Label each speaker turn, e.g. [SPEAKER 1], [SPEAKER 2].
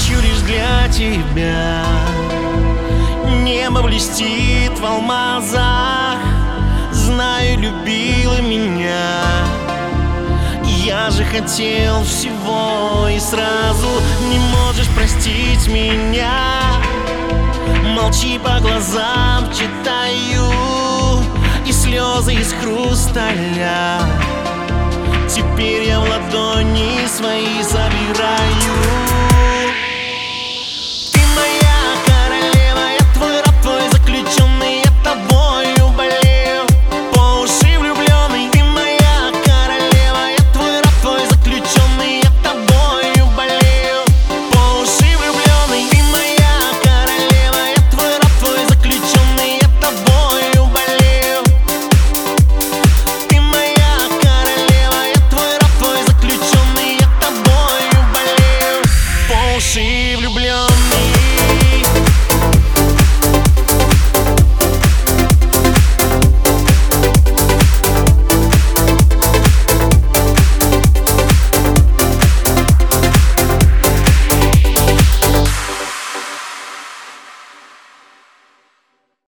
[SPEAKER 1] ночью лишь для тебя. Небо блестит в алмазах, знаю, любила меня. Я же хотел всего и сразу. Не можешь простить меня, молчи, по глазам читаю, и слезы из хрусталя теперь я в ладони свои забираю.